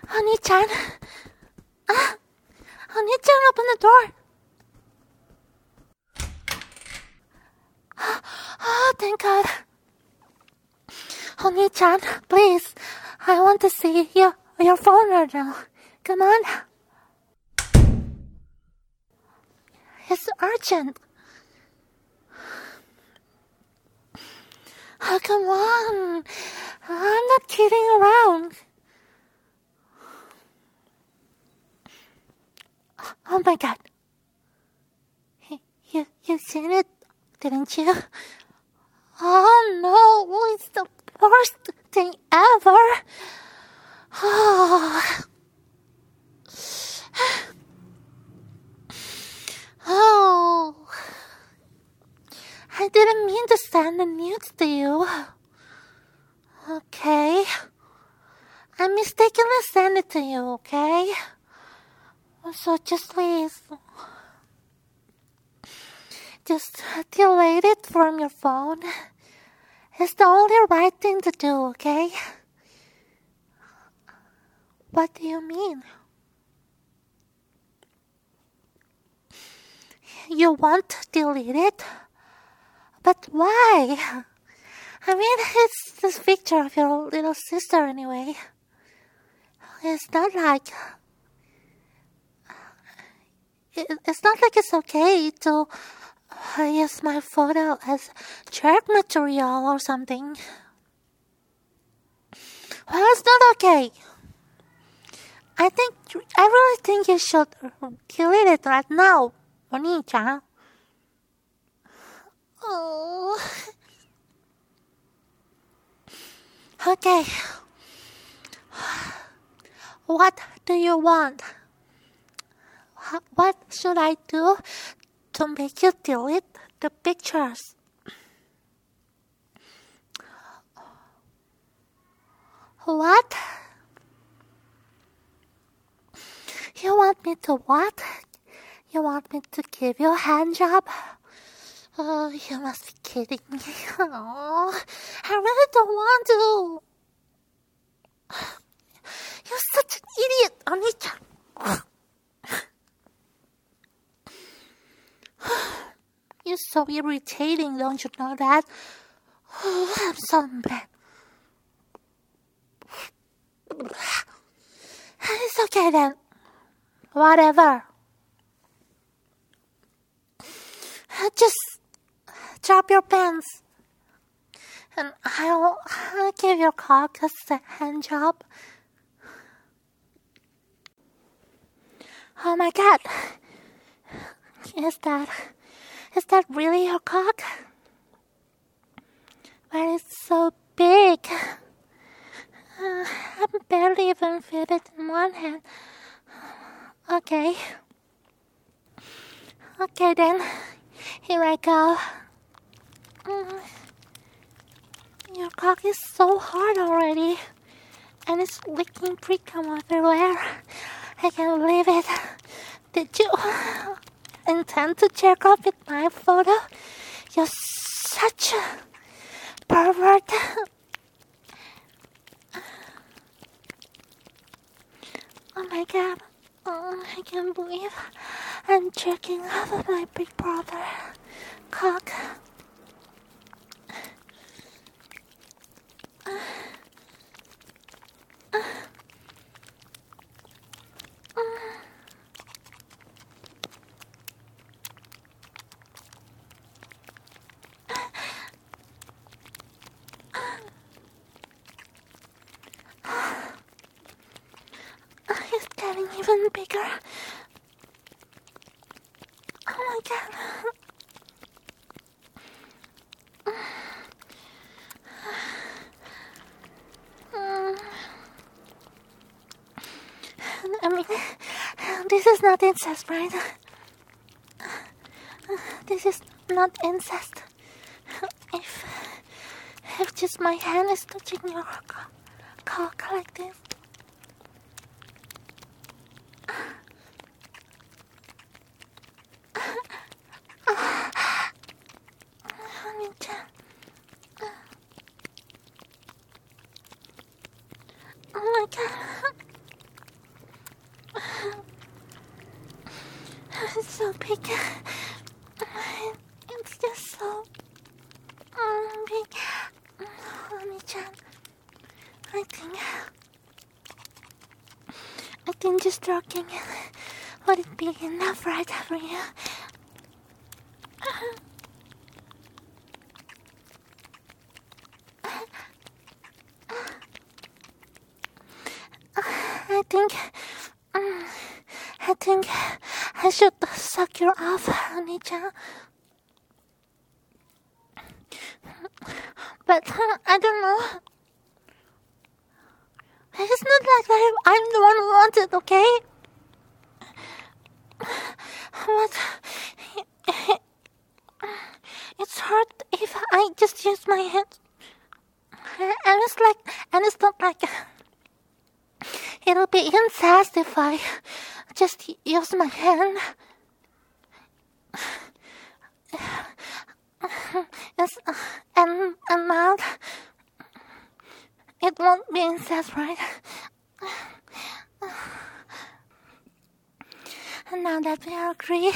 Honey-chan. Honey-chan, open the door. Oh, thank God. Honey-chan, please. I want to see your phone right now. Come on. It's urgent. Oh, come on. I'm not kidding around. Oh my God. You seen it, didn't you? Oh no, it's the worst thing ever. Oh. Oh. I didn't mean to send the nudes to you. Okay. I mistakenly sent it to you, okay? So just please, just delete it from your phone. It's the only right thing to do, okay? What do you mean? You want to delete it? But why? I mean, it's this picture of your little sister anyway. It's not like it's okay to use my photo as track material or something. Well, it's not okay. I really think you should delete it right now, Oni-chan. Oh. Okay. What do you want? What should I do to make you delete the pictures? What? You want me to what? You want me to give you a hand job? Oh, you must be kidding me. Oh, I really don't want to. You're such an idiot, Oni-chan. You're so irritating, don't you know that? Oh, I'm so bad. It's okay then. Whatever. Just drop your pants. And I'll give your cock a hand job. Oh my God. Is that really your cock? But it's so big. I barely even fit it in one hand. Okay. Okay then. Here I go. Your cock is so hard already. And it's leaking pre-cum everywhere. I can't believe it. Did you intend to jerk off with my photo? You're such a pervert. Oh my God. Oh, I can't believe I'm jerking off of my big brother cock. It's getting even bigger. Oh my God. I mean, this is not incest, right? This is not incest. If just my hand is touching your cock like this. Honey-chan. Oh my God. so big. It's just so big. Honey-chan, I think just stroking it would it be enough right for you? I think I should suck you off, honey-chan. But I don't know. It's not like I'm the one who wants it, okay? But it's hard if I just use my hands. And it's not like it'll be incest if I just use my hand. Yes, and mouth. It won't be incest, right? And now that we agree,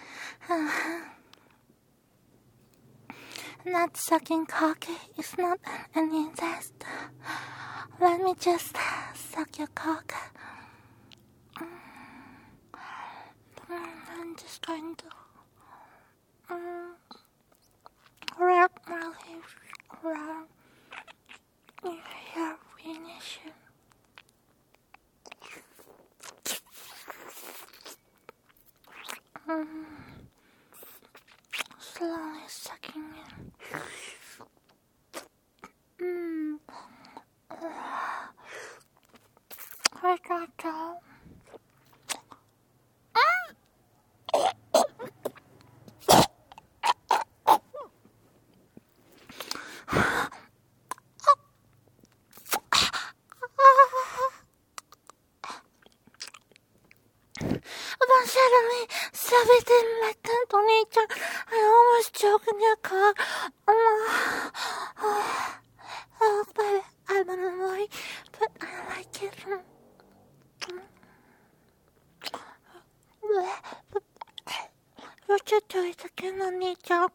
not sucking cock is not an incest. Let me just suck your cock. I'm just trying to wrap my lips around your finish. Slowly sucking in. I got to. But suddenly, everything like that on nature. I almost choked in your car. Oh, baby, I don't know why, but I like it. Would you do it again on nature?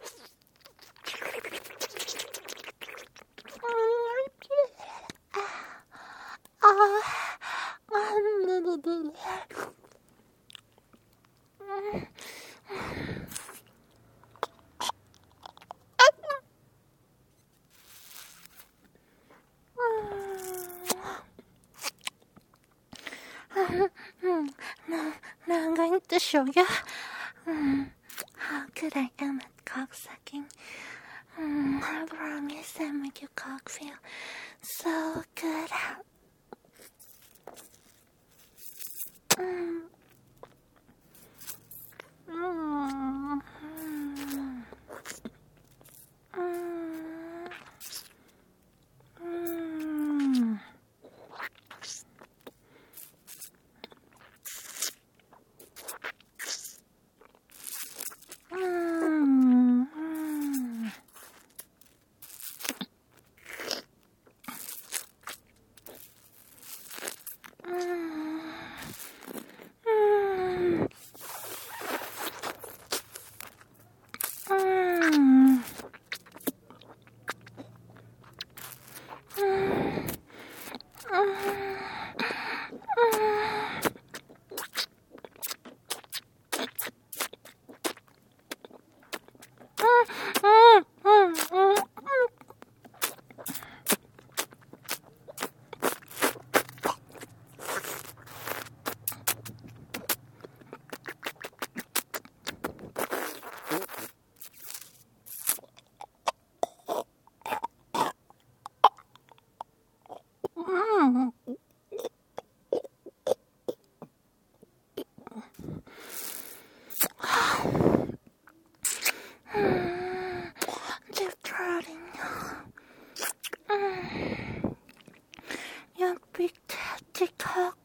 Now I'm going to show you how good I am at cocksucking. I promise I make your cock feel so good. Deep throating. Your big teddy cock.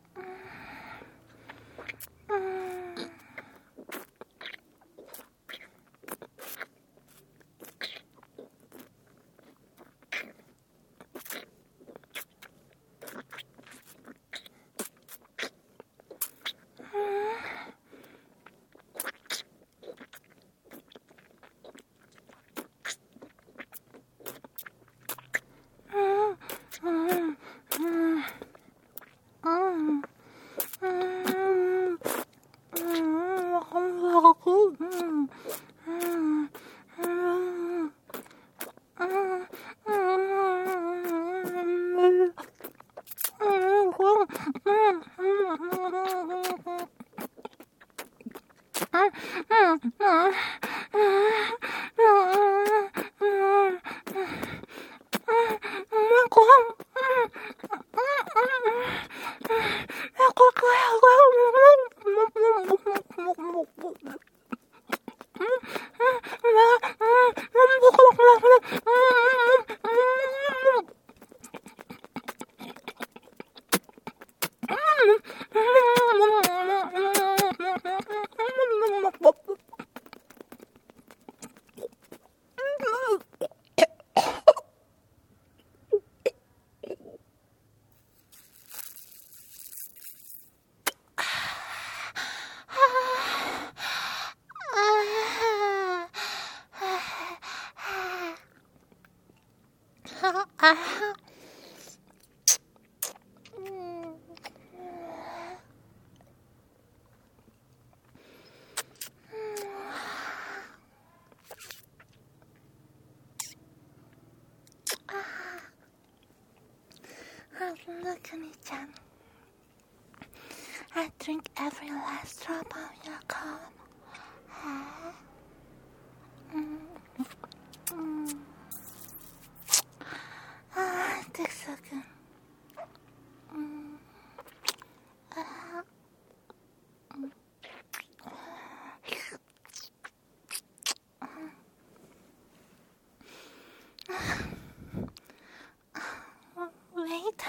Look, Oni-chan. I drink every last drop of your cum. It tastes so good. Wait.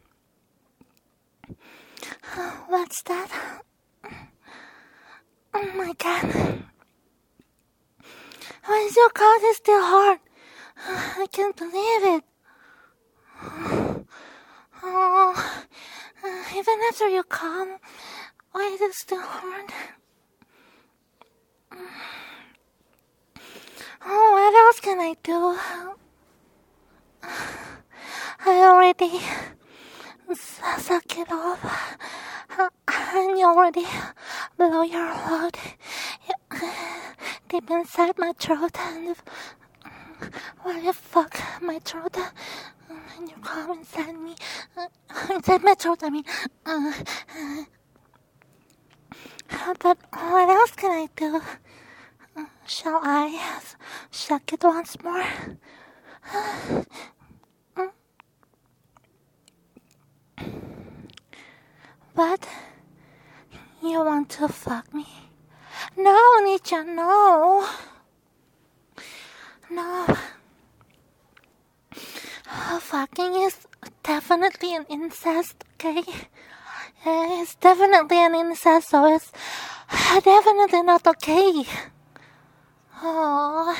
What's that? Oh my god. Why is your cock still hard? I can't believe it. Oh, even after you come, why is it still hard? Oh, what else can I do? I already suck it off. And you already blow your load deep inside my throat, and while you fuck my throat, and you come inside me, inside my throat, I mean. But what else can I do? Shall I suck it once more? But you want to fuck me? No, Oni-chan, no. No. Fucking is definitely an incest, okay? It's definitely an incest, so it's definitely not okay. Oh.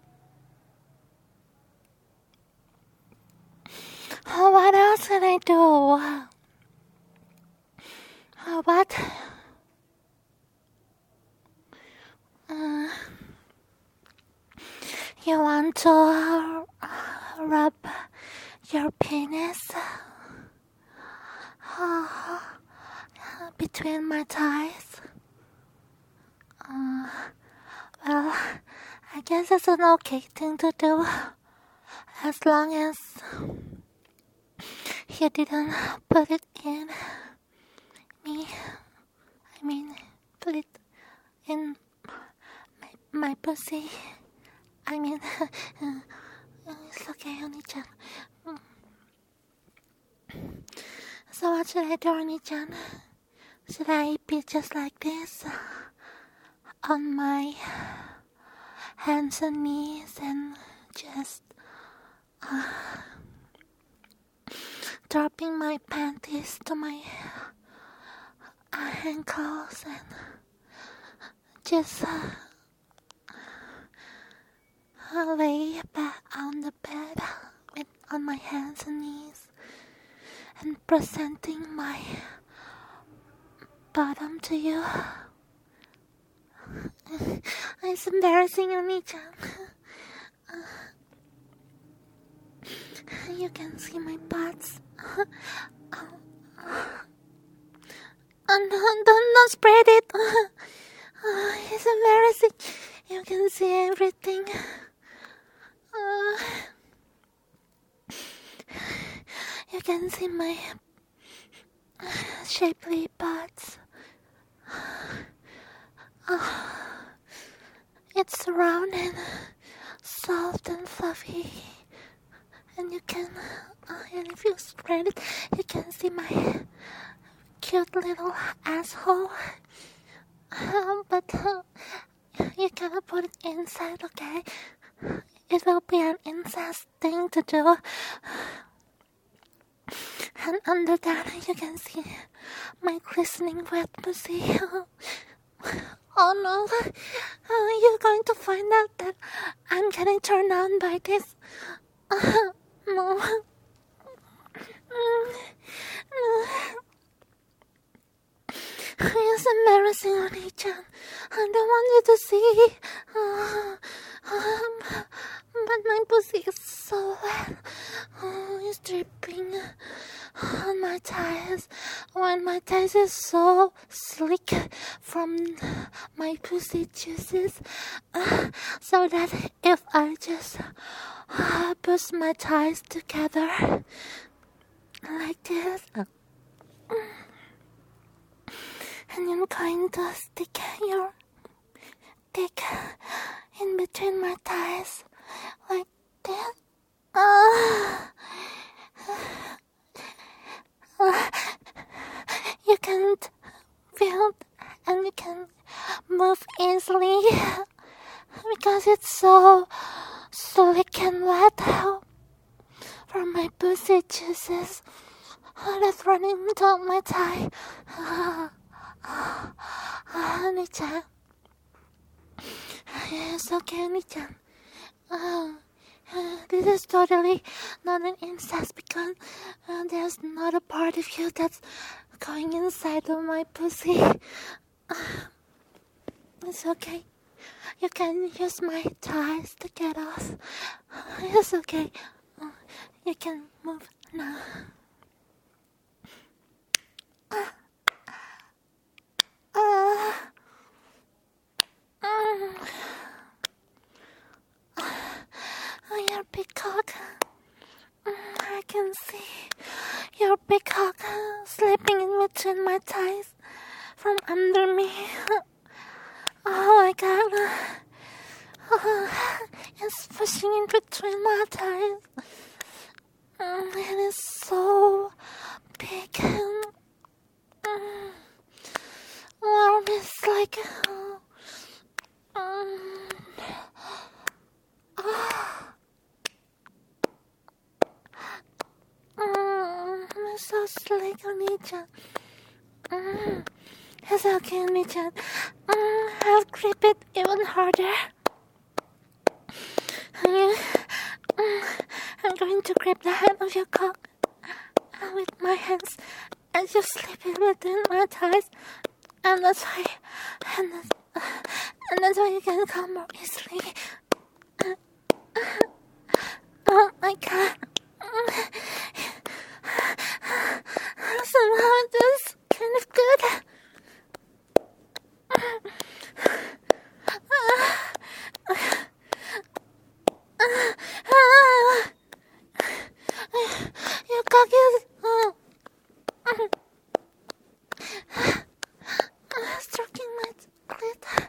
What else can I do? What? You want to rub your penis between my thighs? Well, I guess it's an okay thing to do, as long as you didn't put it in me. I mean, put it in my pussy. I mean, it's okay, Oni-chan. So what should I do, Oni-chan? Should I be just like this? On my hands and knees and just dropping my panties to my ankles and just lay back on the bed on my hands and knees and presenting my bottom to you. It's embarrassing, Oni-chan. You can see my butts. Don't spread it. It's embarrassing. You can see everything. You can see my shapely butts. It's round and soft and fluffy, and you can, and if you spread it, you can see my cute little asshole. But you cannot put it inside, okay? It will be an incest thing to do. And under that, you can see my glistening wet pussy. Oh no, you're going to find out that I'm getting turned on by this. No. It's embarrassing, Oni-chan. I don't want you to see. But my pussy is so wet. It's dripping on my thighs. When my thighs is so slick from my pussy juices. So that if I just push my thighs together like this, and you're going to stick your dick in between my thighs like this. You can't feel and you can move easily because it's so slick and wet from my pussy juices that's running down my thigh. Oni-chan. It's okay, Oni-chan. This is totally not an incest because there's not a part of you that's going inside of my pussy. It's okay. You can use my thighs to get off. It's okay. You can move now. Your big cock. I can see your big cock slipping in between my thighs from under me. Oh my god. It's pushing in between my thighs. It is so big. Well, it's like I'm so slick, Oni-chan. It's okay, Oni-chan. I'll grip it even harder. I'm going to grip the head of your cock with my hands and just slip it within my thighs. And that's why you can come more easily. Oh my god. Somehow this kind of good. Your cock is stroking my clit.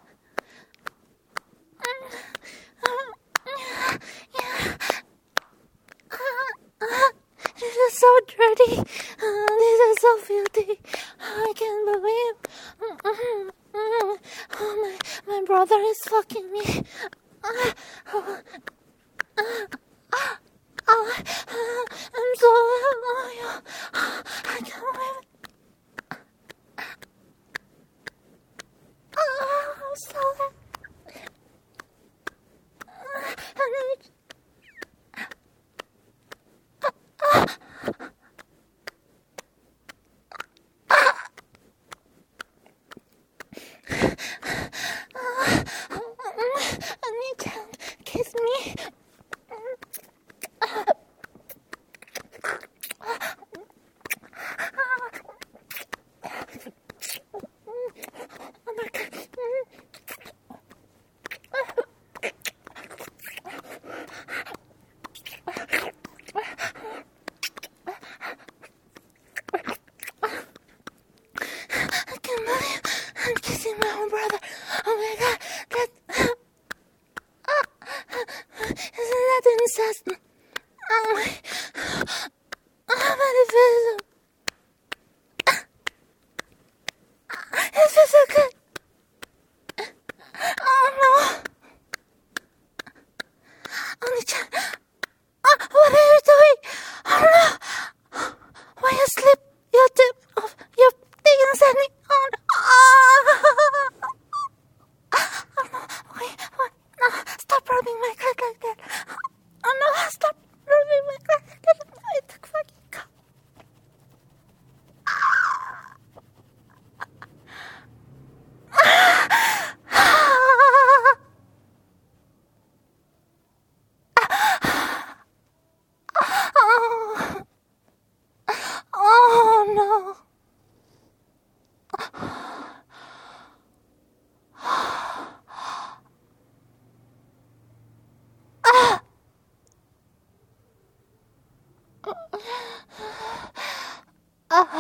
This is so dirty. This is so filthy. I can't believe. Oh, my brother is fucking me. I'm so loyal. I can't believe it. I'm so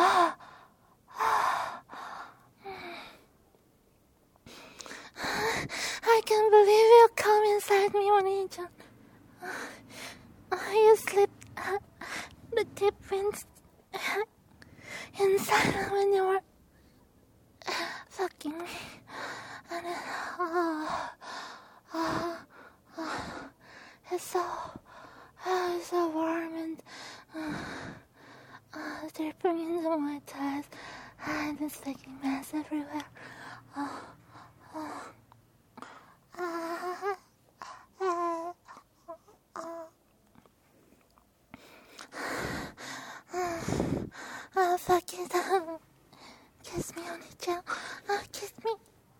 I can't believe you come inside me, one angel. You slipped the tip inside when you were fucking me. And it's so warm and dripping into my thighs. And it's taking mess everywhere. Fuck it. Kiss me on the chin. Kiss me.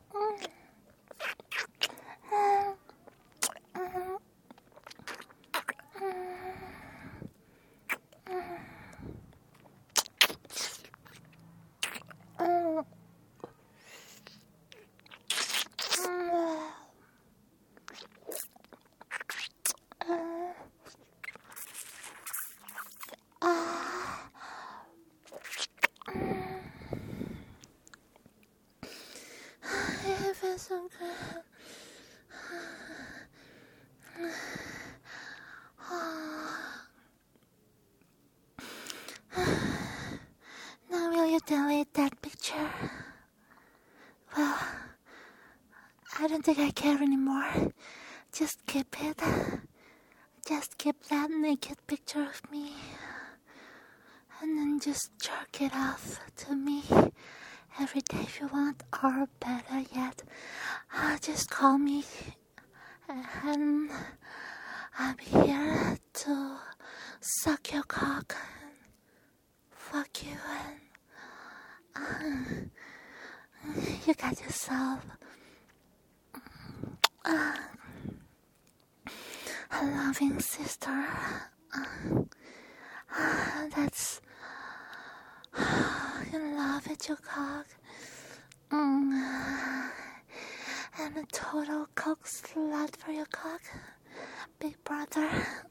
It feels so good. Now will you delete that picture? Well, I don't think I care anymore. Just keep it. Just keep that naked picture of me. And then just jerk it off to me every day if you want, or better yet, just call me and I'll be here to suck your cock and fuck you, and you got yourself a loving sister that's in love with your cock, and a total cock slut for your cock, big brother.